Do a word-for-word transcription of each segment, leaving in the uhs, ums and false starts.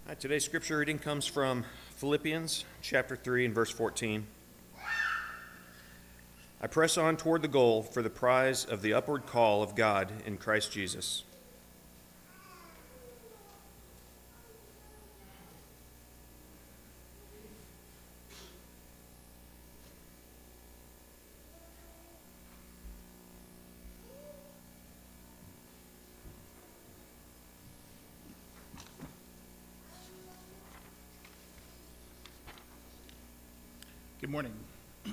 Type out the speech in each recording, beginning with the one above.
All right, today's scripture reading comes from Philippians chapter three and verse fourteen. I press on toward the goal for the prize of the upward call of God in Christ Jesus. Good morning. I'd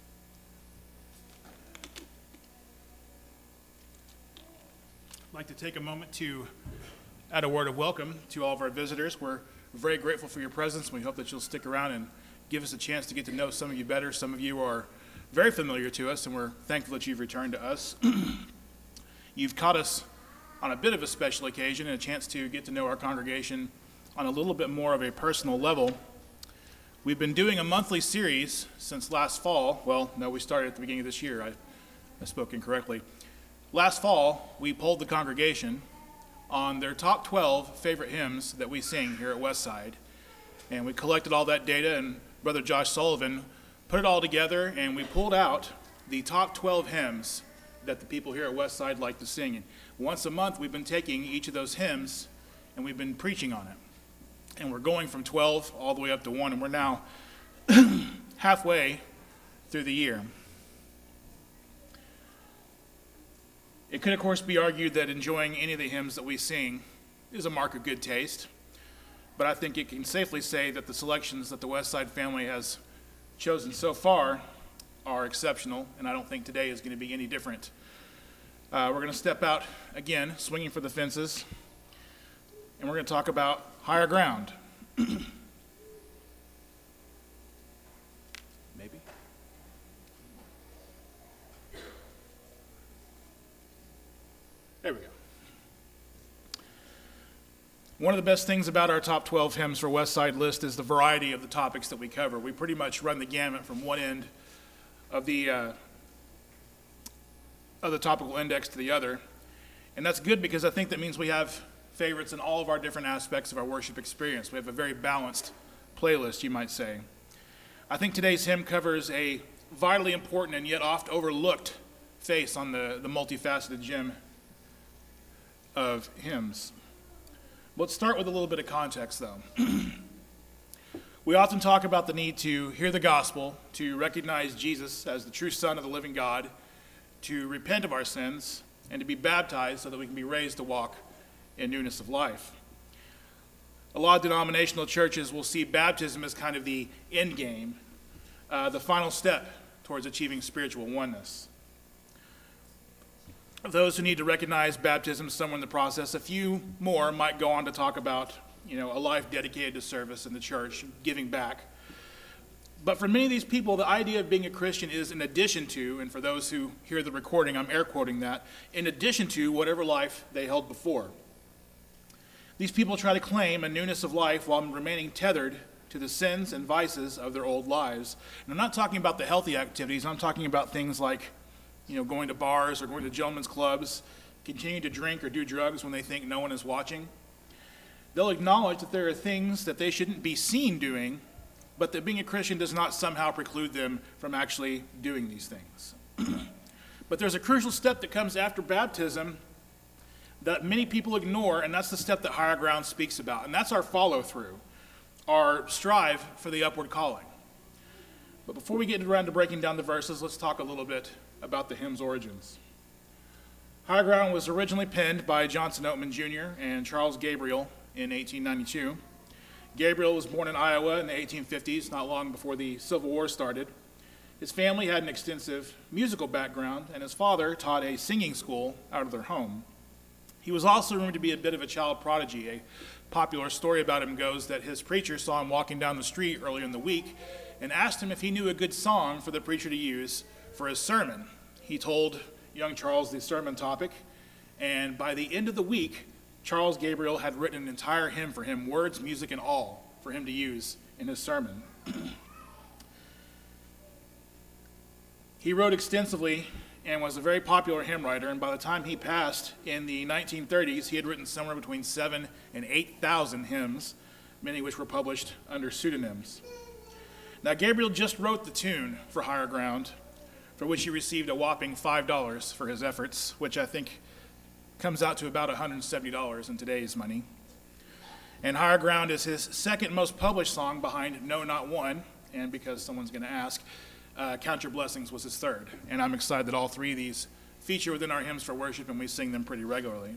like to take a moment to add a word of welcome to all of our visitors. We're very grateful for your presence. We hope that you'll stick around and give us a chance to get to know some of you better. Some of you are very familiar to us, and we're thankful that you've returned to us. You've caught us on a bit of a special occasion and a chance to get to know our congregation on a little bit more of a personal level. We've been doing a monthly series since last fall. Well, no, we started at the beginning of this year. I, I spoke incorrectly. Last fall, we polled the congregation on their top twelve favorite hymns that we sing here at Westside. And we collected all that data, and Brother Josh Sullivan put it all together, and we pulled out the top twelve hymns that the people here at Westside like to sing. And once a month, we've been taking each of those hymns, and we've been preaching on it. And we're going from twelve all the way up to one, and we're now halfway through the year. It could, of course, be argued that enjoying any of the hymns that we sing is a mark of good taste, but I think it can safely say that the selections that the Westside family has chosen so far are exceptional, and I don't think today is going to be any different. Uh, we're going to step out again, swinging for the fences, and we're going to talk about higher ground. Maybe. There we go. One of the best things about our top twelve hymns for Westside list is the variety of the topics that we cover. We pretty much run the gamut from one end of the uh, of the topical index to the other. And that's good because I think that means we have favorites in all of our different aspects of our worship experience. We have a very balanced playlist, you might say. I think today's hymn covers a vitally important and yet oft overlooked face on the, the multifaceted gem of hymns. Let's start with a little bit of context, though. We often talk about the need to hear the gospel, to recognize Jesus as the true Son of the living God, to repent of our sins, and to be baptized so that we can be raised to walk in newness of life. A lot of denominational churches will see baptism as kind of the end game, uh, the final step towards achieving spiritual oneness. Of those who need to recognize baptism somewhere in the process, a few more might go on to talk about, you know, a life dedicated to service in the church, giving back. But for many of these people, the idea of being a Christian is in addition to, and for those who hear the recording, I'm air quoting that, in addition to whatever life they held before. These people try to claim a newness of life while remaining tethered to the sins and vices of their old lives. And I'm not talking about the healthy activities. I'm talking about things like, you know, going to bars or going to gentlemen's clubs, continuing to drink or do drugs when they think no one is watching. They'll acknowledge that there are things that they shouldn't be seen doing, but that being a Christian does not somehow preclude them from actually doing these things. But there's a crucial step that comes after baptism that many people ignore, and that's the step that Higher Ground speaks about, and that's our follow-through, our strive for the upward calling. But before we get around to breaking down the verses, let's talk a little bit about the hymn's origins. Higher Ground was originally penned by Johnson Oatman Junior and Charles Gabriel in eighteen ninety-two. Gabriel was born in Iowa in the eighteen fifties, not long before the Civil War started. His family had an extensive musical background, and his father taught a singing school out of their home. He was also rumored to be a bit of a child prodigy. A popular story about him goes that his preacher saw him walking down the street earlier in the week and asked him if he knew a good song for the preacher to use for his sermon. He told young Charles the sermon topic, and by the end of the week, Charles Gabriel had written an entire hymn for him, words, music, and all, for him to use in his sermon. He wrote extensively and was a very popular hymn writer, and by the time he passed in the nineteen thirties, he had written somewhere between seven and eight thousand hymns, many which were published under pseudonyms. Now, Gabriel just wrote the tune for Higher Ground, for which he received a whopping five dollars for his efforts, which I think comes out to about one hundred seventy dollars in today's money. And Higher Ground is his second most published song behind No Not One, and because someone's going to ask, uh, Count Your Blessings was his third. And I'm excited that all three of these feature within our hymns for worship, and we sing them pretty regularly.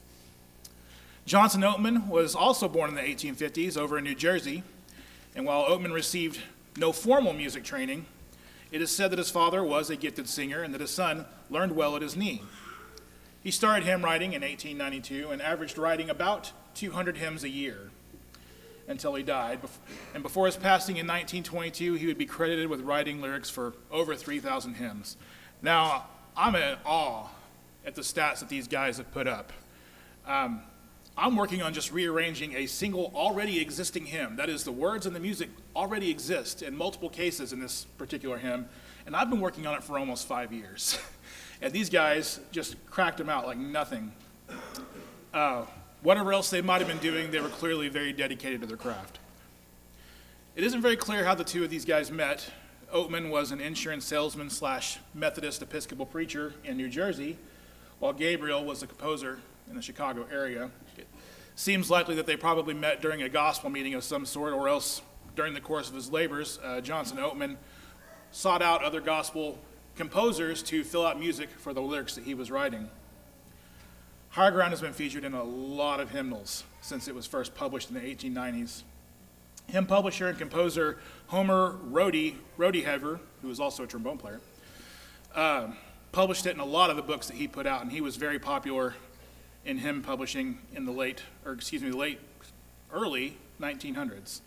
Johnson Oatman was also born in the eighteen fifties over in New Jersey, and while Oatman received no formal music training, it is said that his father was a gifted singer and that his son learned well at his knee. He started hymn writing in eighteen ninety-two and averaged writing about two hundred hymns a year until he died. And before his passing in nineteen twenty-two, he would be credited with writing lyrics for over three thousand hymns. Now, I'm in awe at the stats that these guys have put up. Um, I'm working on just rearranging a single already existing hymn. That is, the words and the music already exist in multiple cases in this particular hymn, and I've been working on it for almost five years. And these guys just cracked them out like nothing. Uh, whatever else they might have been doing, they were clearly very dedicated to their craft. It isn't very clear how the two of these guys met. Oatman was an insurance salesman slash Methodist Episcopal preacher in New Jersey, while Gabriel was a composer in the Chicago area. It seems likely that they probably met during a gospel meeting of some sort, or else during the course of his labors, uh, Johnson Oatman sought out other gospel composers to fill out music for the lyrics that he was writing. Higher Ground has been featured in a lot of hymnals since it was first published in the eighteen nineties. Hymn publisher and composer Homer Rohde, Rohdehever, who was also a trombone player, uh, published it in a lot of the books that he put out, and he was very popular in hymn publishing in the late, or excuse me, the late, early nineteen hundreds.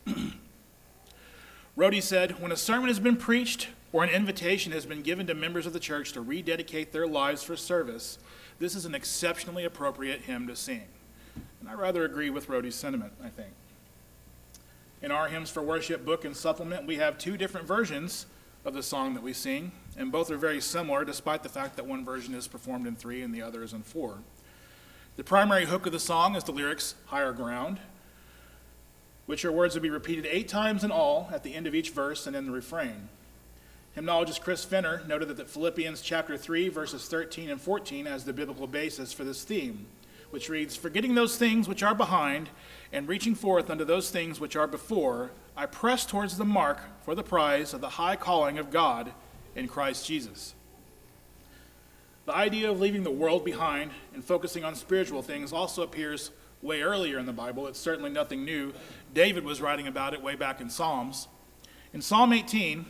Rohde said, "When a sermon has been preached or an invitation has been given to members of the church to rededicate their lives for service, this is an exceptionally appropriate hymn to sing." And I rather agree with Rohde's sentiment, I think. In our Hymns for Worship book and supplement, we have two different versions of the song that we sing, and both are very similar, despite the fact that one version is performed in three and the other is in four. The primary hook of the song is the lyrics, Higher Ground, which are words that be repeated eight times in all at the end of each verse and in the refrain. Hymnologist Chris Fenner noted that Philippians chapter three, verses thirteen and fourteen as the biblical basis for this theme, which reads, "Forgetting those things which are behind, and reaching forth unto those things which are before, I press towards the mark for the prize of the high calling of God in Christ Jesus." The idea of leaving the world behind and focusing on spiritual things also appears way earlier in the Bible. It's certainly nothing new. David was writing about it way back in Psalms. In Psalm eighteen,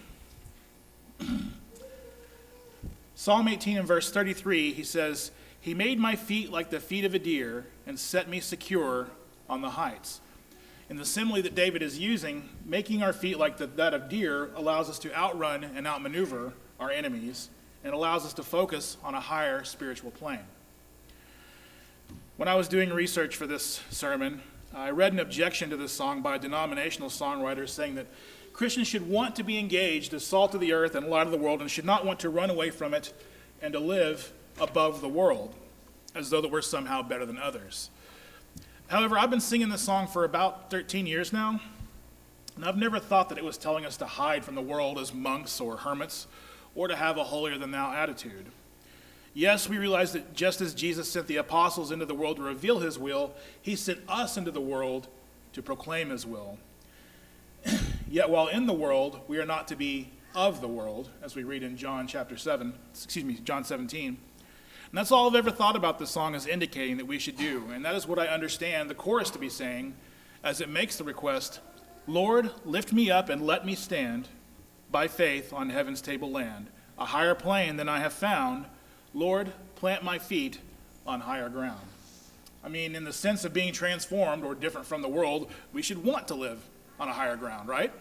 Psalm eighteen and verse thirty-three, he says, "He made my feet like the feet of a deer and set me secure on the heights." In the simile that David is using, making our feet like the, that of deer allows us to outrun and outmaneuver our enemies and allows us to focus on a higher spiritual plane. When I was doing research for this sermon, I read an objection to this song by a denominational songwriter saying that Christians should want to be engaged as salt of the earth and light of the world and should not want to run away from it and to live above the world, as though that we're somehow better than others. However, I've been singing this song for about thirteen years now, and I've never thought that it was telling us to hide from the world as monks or hermits, or to have a holier-than-thou attitude. Yes, we realize that just as Jesus sent the apostles into the world to reveal his will, he sent us into the world to proclaim his will. Yet while in the world, we are not to be of the world, as we read in John chapter seven, excuse me, John seventeen. And that's all I've ever thought about this song as indicating that we should do. And that is what I understand the chorus to be saying as it makes the request, "Lord, lift me up and let me stand by faith on heaven's table land, a higher plane than I have found. Lord, plant my feet on higher ground." I mean, in the sense of being transformed or different from the world, we should want to live on a higher ground, right?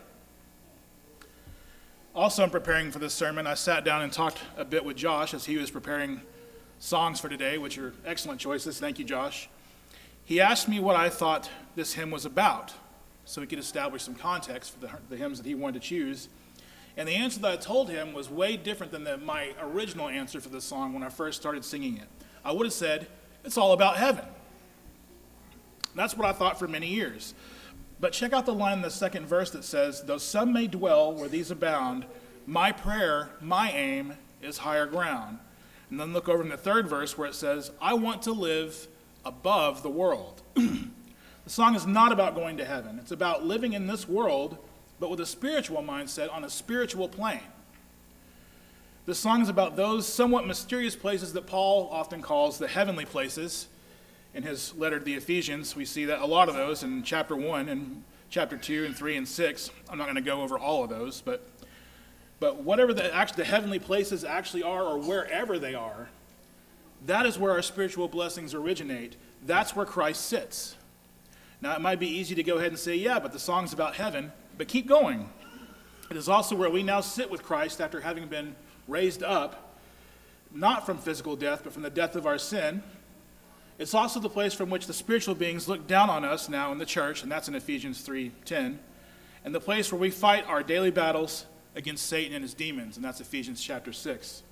Also, in preparing for this sermon, I sat down and talked a bit with Josh as he was preparing songs for today, which are excellent choices. Thank you, Josh. He asked me what I thought this hymn was about, so we could establish some context for the, the hymns that he wanted to choose. And the answer that I told him was way different than the, my original answer for this song when I first started singing it. I would have said, it's all about heaven. And that's what I thought for many years. But check out the line in the second verse that says, though some may dwell where these abound, my prayer, my aim is higher ground. And then look over in the third verse where it says, I want to live above the world. The song is not about going to heaven. It's about living in this world, but with a spiritual mindset on a spiritual plane. The song is about those somewhat mysterious places that Paul often calls the heavenly places. In his letter to the Ephesians, we see that a lot of those in chapter one and chapter two and three and six. I'm not going to go over all of those, but but whatever the, actually, the heavenly places actually are, or wherever they are, that is where our spiritual blessings originate. That's where Christ sits. Now, it might be easy to go ahead and say, yeah, but the song's about heaven, but keep going. It is also where we now sit with Christ after having been raised up, not from physical death, but from the death of our sin. It's also the place from which the spiritual beings look down on us now in the church, and that's in Ephesians three ten, and the place where we fight our daily battles against Satan and his demons, and that's Ephesians chapter six.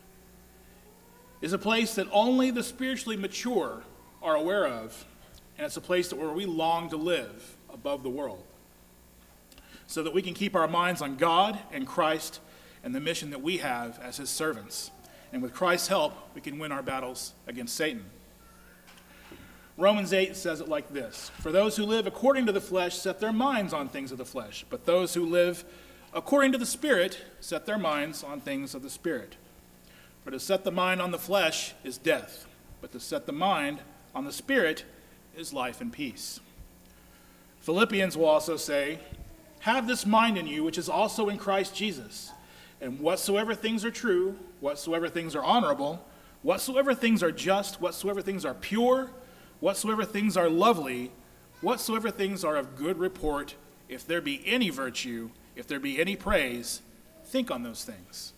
Is a place that only the spiritually mature are aware of, and it's a place that where we long to live above the world, so that we can keep our minds on God and Christ and the mission that we have as his servants. And with Christ's help, we can win our battles against Satan. Romans eight says it like this: for those who live according to the flesh set their minds on things of the flesh, but those who live according to the Spirit set their minds on things of the Spirit. For to set the mind on the flesh is death, but to set the mind on the Spirit is life and peace. Philippians will also say, have this mind in you, which is also in Christ Jesus. And whatsoever things are true, whatsoever things are honorable, whatsoever things are just, whatsoever things are pure, whatsoever things are lovely, whatsoever things are of good report, if there be any virtue, if there be any praise, think on those things.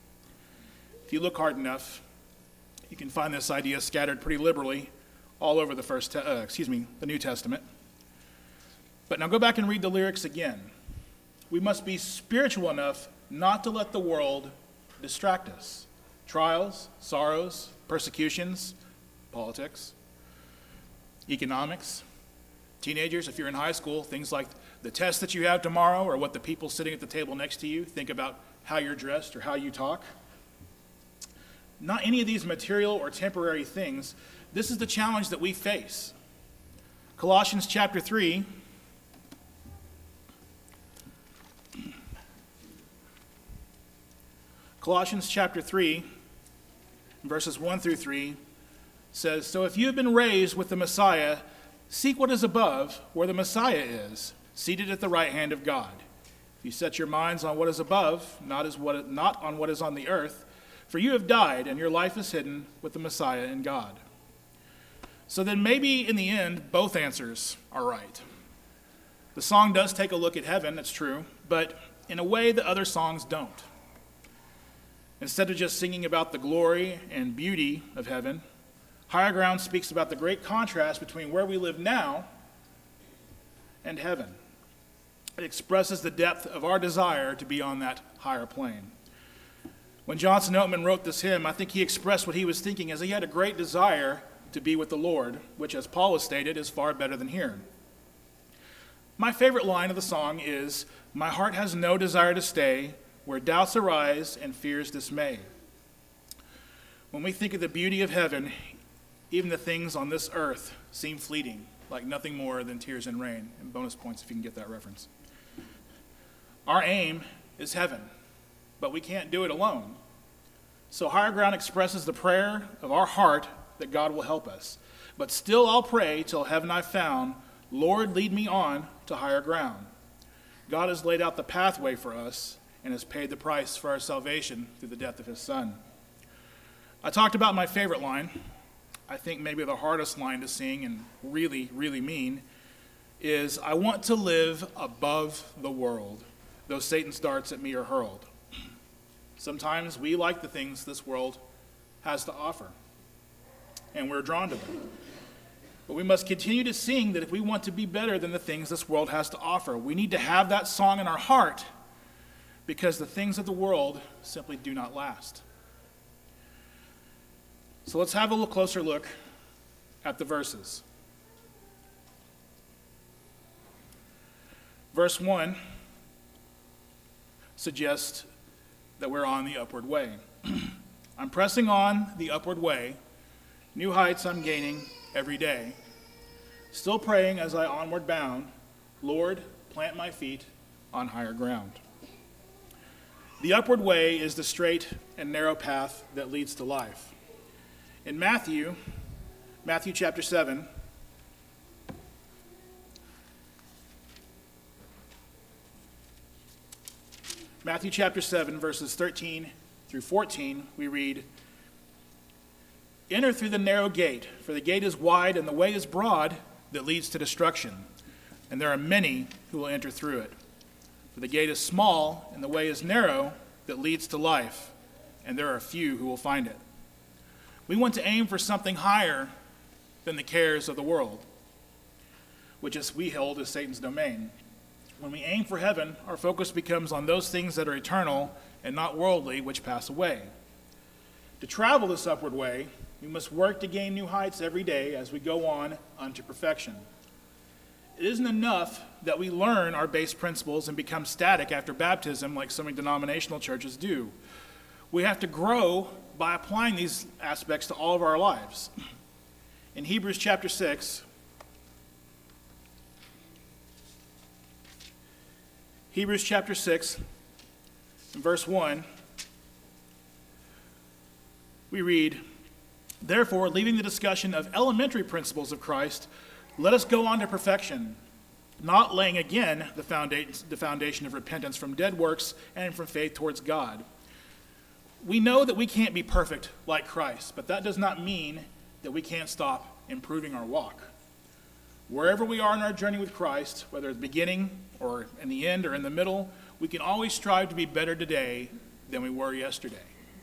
If you look hard enough, you can find this idea scattered pretty liberally all over the first, te- uh, excuse me, the New Testament. But now go back and read the lyrics again. We must be spiritual enough not to let the world distract us. Trials, sorrows, persecutions, politics, economics, teenagers, if you're in high school, things like the test that you have tomorrow or what the people sitting at the table next to you think about how you're dressed or how you talk. Not any of these material or temporary things. This is the challenge that we face. Colossians chapter three, Colossians chapter three, verses one through three, says, so if you have been raised with the Messiah, seek what is above, where the Messiah is, seated at the right hand of God. If you set your minds on what is above, not, as what, not on what is on the earth, for you have died, and your life is hidden with the Messiah in God. So then maybe in the end, both answers are right. The song does take a look at heaven, that's true, but in a way that other songs don't. Instead of just singing about the glory and beauty of heaven, Higher Ground speaks about the great contrast between where we live now and heaven. It expresses the depth of our desire to be on that higher plane. When Johnson Oatman wrote this hymn, I think he expressed what he was thinking as he had a great desire to be with the Lord, which, as Paul has stated, is far better than here. My favorite line of the song is, my heart has no desire to stay where doubts arise and fears dismay. When we think of the beauty of heaven, even the things on this earth seem fleeting, like nothing more than tears and rain. And bonus points if you can get that reference. Our aim is heaven, but we can't do it alone. So Higher Ground expresses the prayer of our heart that God will help us. But still I'll pray till heaven I've found, Lord, lead me on to higher ground. God has laid out the pathway for us and has paid the price for our salvation through the death of his Son. I talked about my favorite line. I think maybe the hardest line to sing and really, really mean is, I want to live above the world, though Satan's darts at me are hurled. Sometimes we like the things this world has to offer, and we're drawn to them. But we must continue to sing that if we want to be better than the things this world has to offer, we need to have that song in our heart, because the things of the world simply do not last. So let's have a little closer look at the verses. Verse one suggests that we're on the upward way. I'm pressing on the upward way. New heights I'm gaining every day. Still praying as I onward bound, Lord, plant my feet on higher ground. The upward way is the straight and narrow path that leads to life. In Matthew, Matthew chapter seven, Matthew chapter seven, verses thirteen through fourteen, we read, Enter through the narrow gate, for the gate is wide and the way is broad that leads to destruction, and there are many who will enter through it. For the gate is small and the way is narrow that leads to life, and there are few who will find it. We want to aim for something higher than the cares of the world, which is we hold as Satan's domain. When we aim for heaven, our focus becomes on those things that are eternal and not worldly, which pass away. To travel this upward way, we must work to gain new heights every day as we go on unto perfection. It isn't enough that we learn our base principles and become static after baptism like so many denominational churches do. We have to grow by applying these aspects to all of our lives. In Hebrews chapter six, Hebrews chapter six, and verse one, we read, Therefore, leaving the discussion of elementary principles of Christ, let us go on to perfection, not laying again the foundation, the foundation of repentance from dead works and from faith towards God. We know that we can't be perfect like Christ, but that does not mean that we can't stop improving our walk. Wherever we are in our journey with Christ, whether at the beginning or in the end or in the middle, we can always strive to be better today than we were yesterday.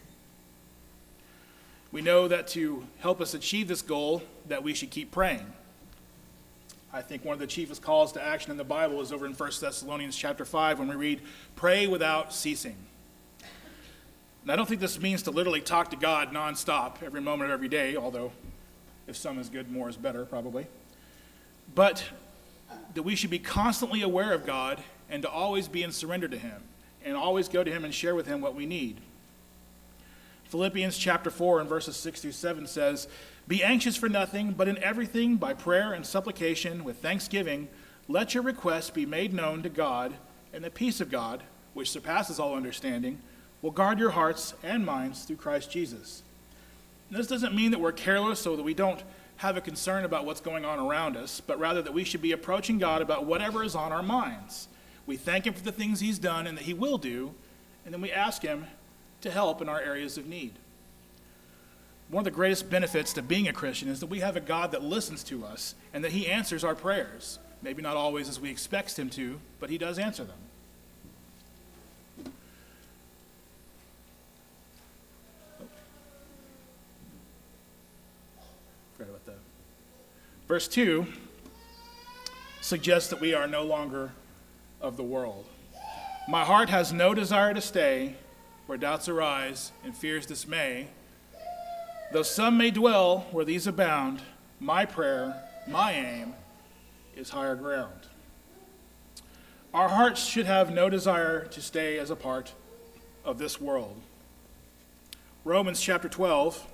We know that to help us achieve this goal, that we should keep praying. I think one of the chiefest calls to action in the Bible is over in First Thessalonians chapter five when we read, pray without ceasing. And I don't think this means to literally talk to God nonstop every moment of every day, although if some is good, more is better, probably. But that we should be constantly aware of God and to always be in surrender to him and always go to him and share with him what we need. Philippians chapter four and verses six through seven says, Be anxious for nothing, but in everything by prayer and supplication with thanksgiving, let your requests be made known to God, and the peace of God, which surpasses all understanding, will guard your hearts and minds through Christ Jesus. And this doesn't mean that we're careless so that we don't have a concern about what's going on around us, but rather that we should be approaching God about whatever is on our minds. We thank him for the things he's done and that he will do, and then we ask him to help in our areas of need. One of the greatest benefits to being a Christian is that we have a God that listens to us and that he answers our prayers. Maybe not always as we expect him to, but he does answer them. Oh. Forgot about that. Verse two suggests that we are no longer of the world. My heart has no desire to stay where doubts arise and fears dismay. Though some may dwell where these abound, my prayer, my aim, is higher ground. Our hearts should have no desire to stay as a part of this world. Romans chapter twelve.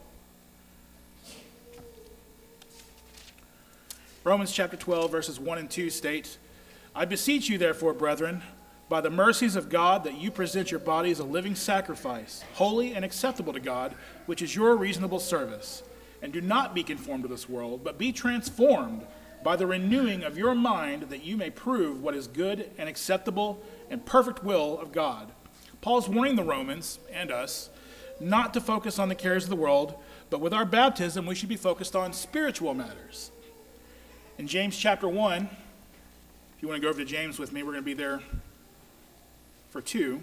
Romans chapter twelve, verses one and two state, I beseech you, therefore, brethren, by the mercies of God, that you present your bodies a living sacrifice, holy and acceptable to God, which is your reasonable service. And do not be conformed to this world, but be transformed by the renewing of your mind, that you may prove what is good and acceptable and perfect will of God. Paul's warning the Romans, and us, not to focus on the cares of the world, but with our baptism, we should be focused on spiritual matters. In James chapter one, if you want to go over to James with me, we're going to be there for two.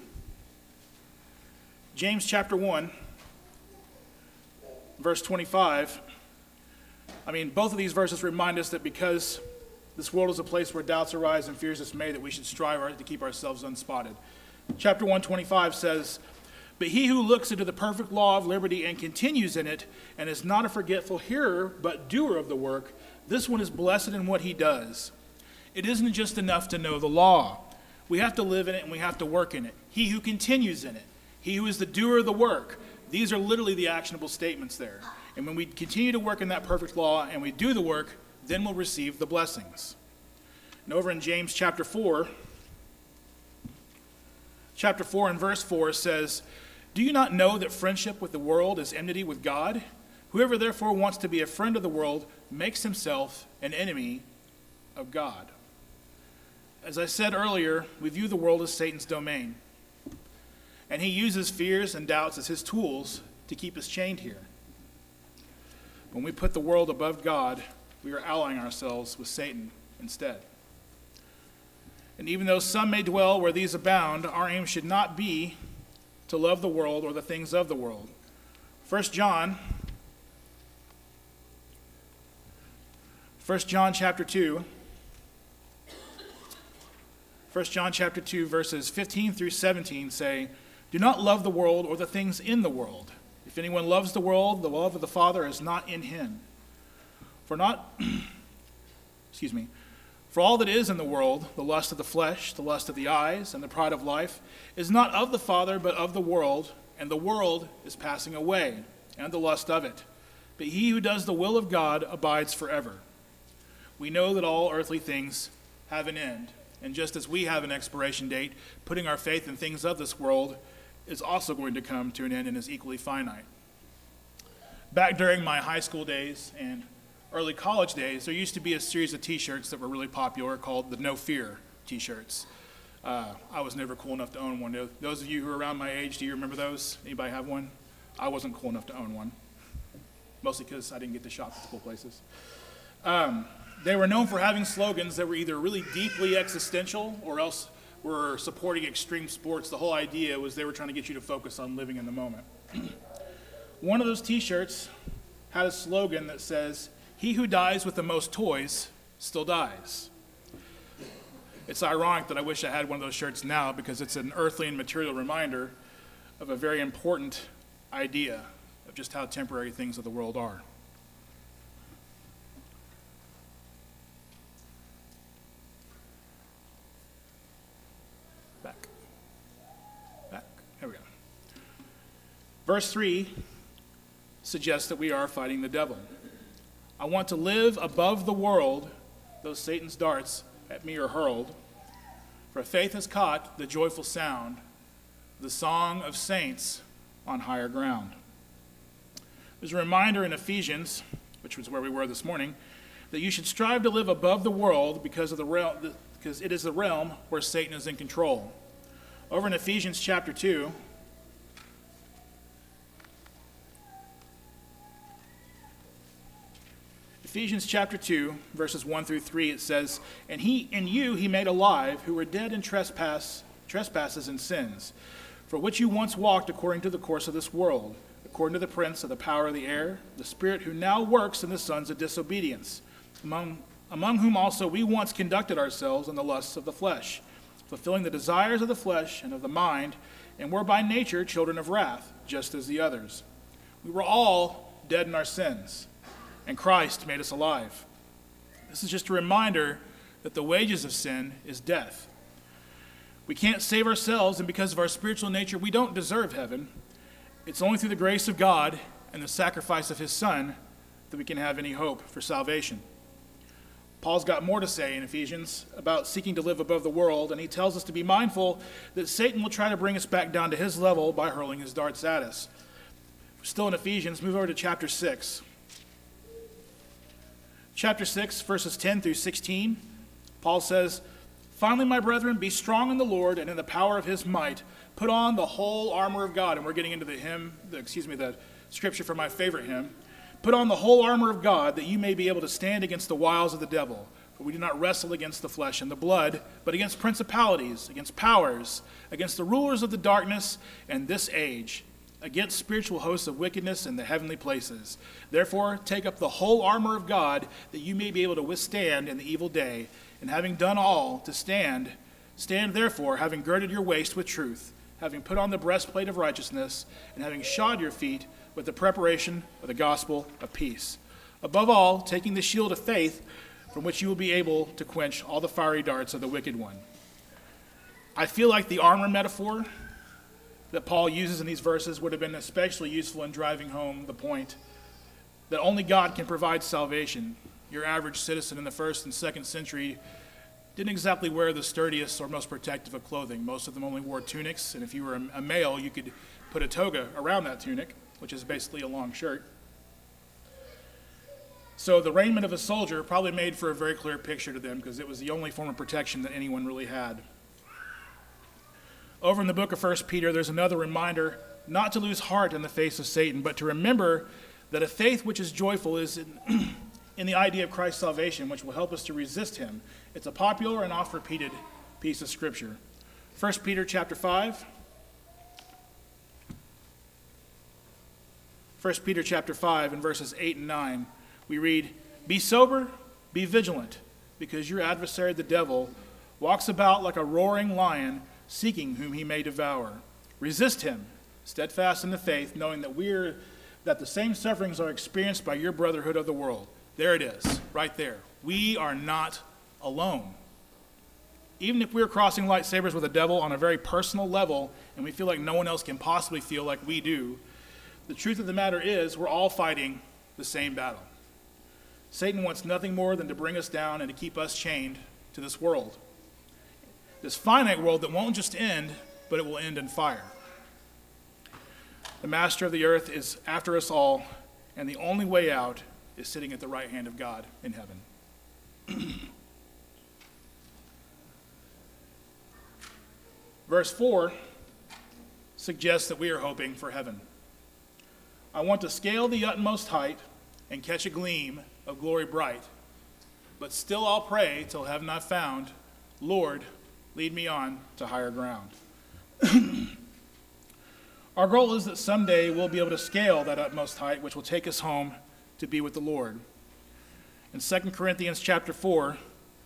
James chapter one, verse twenty-five. I mean, both of these verses remind us that because this world is a place where doubts arise and fears dismay, that we should strive to keep ourselves unspotted. Chapter one twenty-five says, But he who looks into the perfect law of liberty and continues in it, and is not a forgetful hearer, but doer of the work, this one is blessed in what he does. It isn't just enough to know the law. We have to live in it and we have to work in it. He who continues in it, he who is the doer of the work. These are literally the actionable statements there. And when we continue to work in that perfect law and we do the work, then we'll receive the blessings. And over in James chapter four, chapter four and verse four says, "Do you not know that friendship with the world is enmity with God? Whoever therefore wants to be a friend of the world makes himself an enemy of God." As I said earlier, we view the world as Satan's domain. And he uses fears and doubts as his tools to keep us chained here. When we put the world above God, we are allying ourselves with Satan instead. And even though some may dwell where these abound, our aim should not be to love the world or the things of the world. First John, First John chapter two, First John chapter two, verses fifteen through seventeen say, "Do not love the world or the things in the world. If anyone loves the world, the love of the Father is not in him. For not, excuse me, for all that is in the world, the lust of the flesh, the lust of the eyes, and the pride of life, is not of the Father, but of the world, and the world is passing away, and the lust of it. But he who does the will of God abides forever. We know that all earthly things have an end, and just as we have an expiration date, putting our faith in things of this world is also going to come to an end and is equally finite." Back during my high school days and early college days, there used to be a series of t-shirts that were really popular called the No Fear t-shirts. Uh, I was never cool enough to own one. Those of you who are around my age, do you remember those? Anybody have one? I wasn't cool enough to own one, mostly because I didn't get to shop at cool places. Um, they were known for having slogans that were either really deeply existential or else were supporting extreme sports. The whole idea was they were trying to get you to focus on living in the moment. One of those t-shirts had a slogan that says, "He who dies with the most toys still dies." It's ironic that I wish I had one of those shirts now because it's an earthly and material reminder of a very important idea of just how temporary things of the world are. Back. Back. There we go. Verse three suggests that we are fighting the devil. "I want to live above the world, though Satan's darts at me are hurled. For faith has caught the joyful sound, the song of saints on higher ground." There's a reminder in Ephesians, which was where we were this morning, that you should strive to live above the world because of the realm, because it is the realm where Satan is in control. Over in Ephesians chapter two, Ephesians chapter two, verses one through three, it says, "And he in you he made alive, who were dead in trespass, trespasses and sins, for which you once walked according to the course of this world, according to the prince of the power of the air, the spirit who now works in the sons of disobedience, among, among whom also we once conducted ourselves in the lusts of the flesh, fulfilling the desires of the flesh and of the mind, and were by nature children of wrath, just as the others. We were all dead in our sins, and Christ made us alive." This is just a reminder that the wages of sin is death. We can't save ourselves, and because of our spiritual nature, we don't deserve heaven. It's only through the grace of God and the sacrifice of his Son that we can have any hope for salvation. Paul's got more to say in Ephesians about seeking to live above the world, and he tells us to be mindful that Satan will try to bring us back down to his level by hurling his darts at us. We're still in Ephesians, move over to chapter six. Chapter six, verses ten through sixteen, Paul says, "Finally, my brethren, be strong in the Lord and in the power of his might. Put on the whole armor of God." And we're getting into the hymn, the, excuse me, the scripture for my favorite hymn. "Put on the whole armor of God, that you may be able to stand against the wiles of the devil. For we do not wrestle against the flesh and the blood, but against principalities, against powers, against the rulers of the darkness and this age, against spiritual hosts of wickedness in the heavenly places. Therefore, take up the whole armor of God, that you may be able to withstand in the evil day, and having done all, to stand, stand therefore, having girded your waist with truth, having put on the breastplate of righteousness, and having shod your feet with the preparation of the gospel of peace. Above all, taking the shield of faith, from which you will be able to quench all the fiery darts of the wicked one." I feel like the armor metaphor that Paul uses in these verses would have been especially useful in driving home the point that only God can provide salvation. Your average citizen in the first and second century didn't exactly wear the sturdiest or most protective of clothing. Most of them only wore tunics, and if you were a male, you could put a toga around that tunic, which is basically a long shirt. So the raiment of a soldier probably made for a very clear picture to them because it was the only form of protection that anyone really had. Over in the book of First Peter, there's another reminder not to lose heart in the face of Satan, but to remember that a faith which is joyful is in, in the idea of Christ's salvation, which will help us to resist him. It's a popular and oft-repeated piece of Scripture. First Peter chapter five. First Peter chapter five and verses eight and nine, we read, "Be sober, be vigilant, because your adversary the devil walks about like a roaring lion, seeking whom he may devour. Resist him, steadfast in the faith, knowing that we're that the same sufferings are experienced by your brotherhood of the world." There it is, right there. We are not alone. Even if we're crossing lightsabers with the devil on a very personal level, and we feel like no one else can possibly feel like we do, the truth of the matter is we're all fighting the same battle. Satan wants nothing more than to bring us down and to keep us chained to this world. This finite world that won't just end, but it will end in fire. The master of the earth is after us all, and the only way out is sitting at the right hand of God in heaven. Verse four suggests that we are hoping for heaven. "I want to scale the utmost height and catch a gleam of glory bright, but still I'll pray till heaven I've found. Lord, lead me on to higher ground." Our goal is that someday we'll be able to scale that utmost height, which will take us home to be with the Lord. In Second Corinthians chapter four,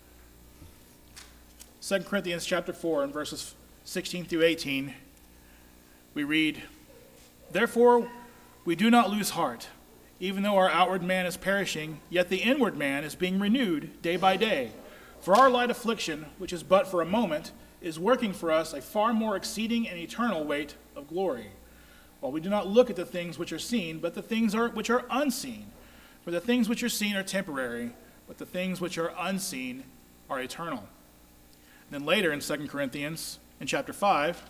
Second Corinthians chapter four and verses sixteen through eighteen, we read, "Therefore we do not lose heart. Even though our outward man is perishing, yet the inward man is being renewed day by day. For our light affliction, which is but for a moment, is working for us a far more exceeding and eternal weight of glory. While we do not look at the things which are seen, but the things are, which are unseen. For the things which are seen are temporary, but the things which are unseen are eternal." And then later in Second Corinthians, in chapter five,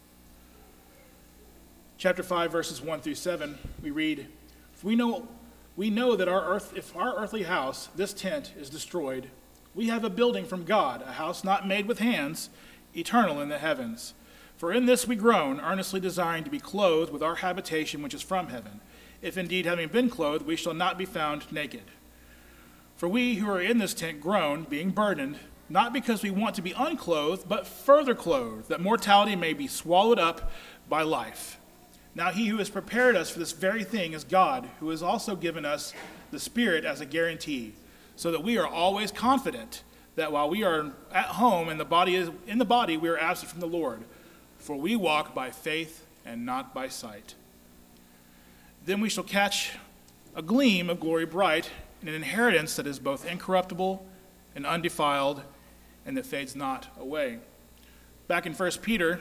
chapter five, verses one through seven, we read, "We know, we know that our earth, if our earthly house, this tent, is destroyed, we have a building from God, a house not made with hands, eternal in the heavens. For in this we groan, earnestly desiring to be clothed with our habitation which is from heaven. If indeed having been clothed, we shall not be found naked. For we who are in this tent groan, being burdened, not because we want to be unclothed, but further clothed, that mortality may be swallowed up by life. Now he who has prepared us for this very thing is God, who has also given us the Spirit as a guarantee, so that we are always confident that while we are at home and the body is in the body, we are absent from the Lord. For we walk by faith and not by sight. Then we shall catch a gleam of glory bright, and an inheritance that is both incorruptible and undefiled, and that fades not away." Back in First Peter,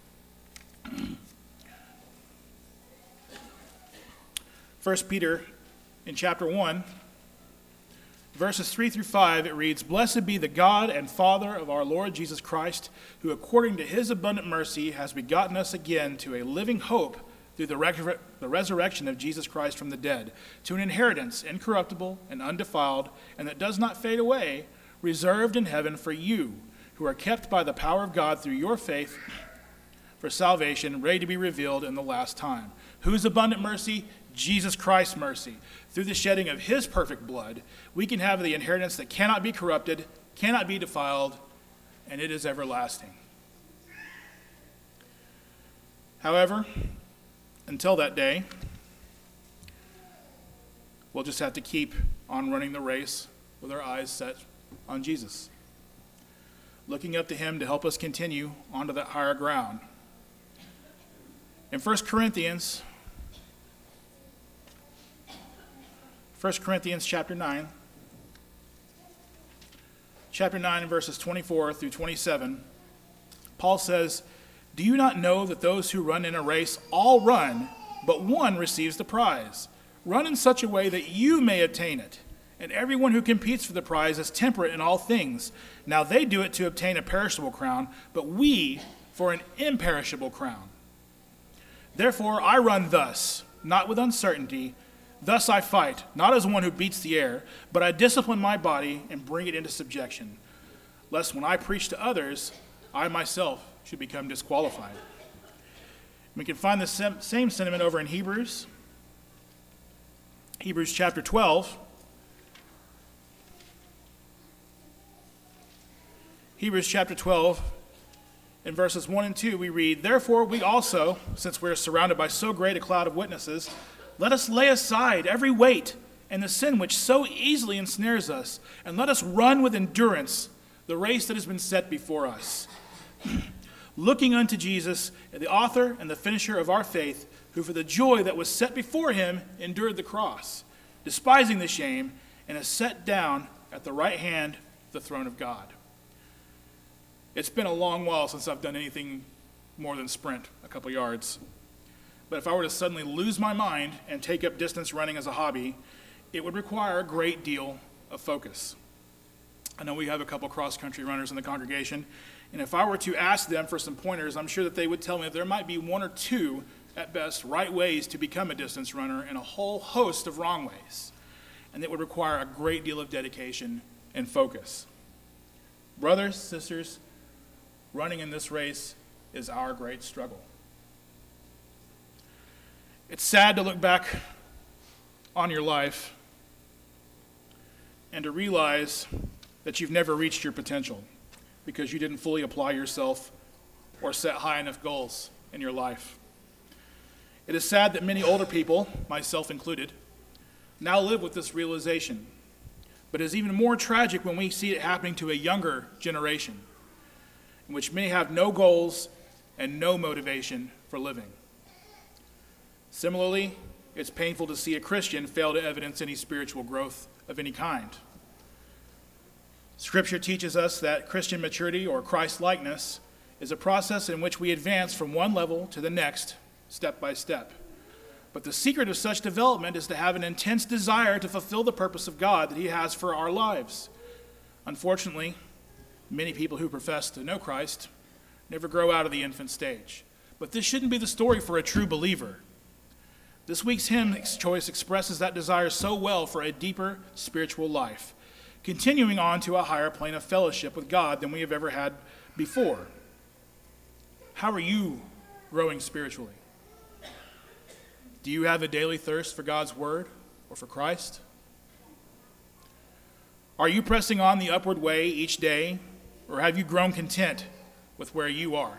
First Peter in chapter one, verses three through five, it reads, "Blessed be the God and Father of our Lord Jesus Christ, who according to his abundant mercy has begotten us again to a living hope through the, re- the resurrection of Jesus Christ from the dead, to an inheritance incorruptible and undefiled, and that does not fade away, reserved in heaven for you, who are kept by the power of God through your faith for salvation, ready to be revealed in the last time. Whose abundant mercy? Jesus Christ's mercy. Through the shedding of his perfect blood, we can have the inheritance that cannot be corrupted, cannot be defiled, and it is everlasting." However, until that day, we'll just have to keep on running the race with our eyes set on Jesus, looking up to him to help us continue onto that higher ground. In First Corinthians, First Corinthians chapter nine, chapter nine, verses twenty-four through twenty-seven, Paul says, "Do you not know that those who run in a race all run, but one receives the prize? Run in such a way that you may attain it. And everyone who competes for the prize is temperate in all things. Now they do it to obtain a perishable crown, but we for an imperishable crown. Therefore I run thus, not with uncertainty. Thus I fight, not as one who beats the air, but I discipline my body and bring it into subjection, lest when I preach to others, I myself should become disqualified." We can find the same sentiment over in Hebrews. Hebrews chapter twelve. Hebrews chapter twelve, in verses one and two, we read, "Therefore we also, since we are surrounded by so great a cloud of witnesses, let us lay aside every weight and the sin which so easily ensnares us, and let us run with endurance the race that has been set before us. Looking unto Jesus, the author and the finisher of our faith, who for the joy that was set before him endured the cross, despising the shame, and is set down at the right hand of the throne of God." It's been a long while since I've done anything more than sprint a couple yards. But if I were to suddenly lose my mind and take up distance running as a hobby, it would require a great deal of focus. I know we have a couple cross-country runners in the congregation, and if I were to ask them for some pointers, I'm sure that they would tell me that there might be one or two, at best, right ways to become a distance runner and a whole host of wrong ways. And it would require a great deal of dedication and focus. Brothers, sisters, running in this race is our great struggle. It's sad to look back on your life and to realize that you've never reached your potential because you didn't fully apply yourself or set high enough goals in your life. It is sad that many older people, myself included, now live with this realization. But it is even more tragic when we see it happening to a younger generation, in which many have no goals and no motivation for living. Similarly, it's painful to see a Christian fail to evidence any spiritual growth of any kind. Scripture teaches us that Christian maturity or Christ-likeness is a process in which we advance from one level to the next, step by step. But the secret of such development is to have an intense desire to fulfill the purpose of God that He has for our lives. Unfortunately, many people who profess to know Christ never grow out of the infant stage. But this shouldn't be the story for a true believer. This week's hymn choice expresses that desire so well for a deeper spiritual life, continuing on to a higher plane of fellowship with God than we have ever had before. How are you growing spiritually? Do you have a daily thirst for God's word or for Christ? Are you pressing on the upward way each day, or have you grown content with where you are?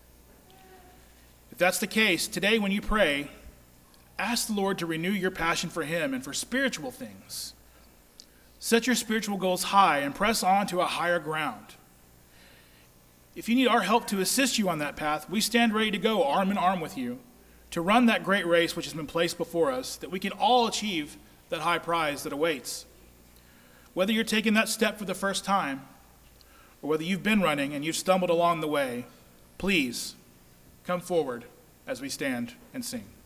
If that's the case, today when you pray, ask the Lord to renew your passion for Him and for spiritual things. Set your spiritual goals high and press on to a higher ground. If you need our help to assist you on that path, we stand ready to go arm in arm with you to run that great race which has been placed before us, that we can all achieve that high prize that awaits. Whether you're taking that step for the first time, or whether you've been running and you've stumbled along the way, please come forward as we stand and sing.